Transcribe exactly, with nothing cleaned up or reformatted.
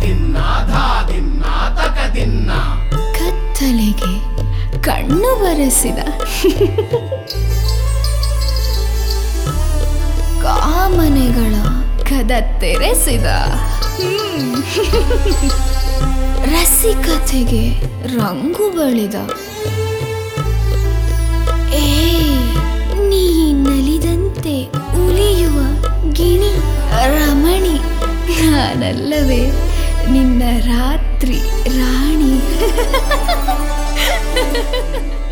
ದಿನ್ನ ಧಾ ದಿನ್ನ ತಕ ದಿನ್ನ. ಕತ್ತಲೆಗೆ ಕಣ್ಣು ಬರೆಸಿದ ಕಾಮನೆಗಳ ಕದ ತೆರೆಸಿದ ರಸಿಕತೆಗೆ ರಂಗು ಬಳಿದ. ಏ ನೀ ನಲಿದಂತೆ ಉಲಿಯುವ ಗಿಣಿ ರಮಣಿ, ನಾನಲ್ಲವೇ ನಿನ್ನ ರಾತ್ರಿ ರಾಣಿ.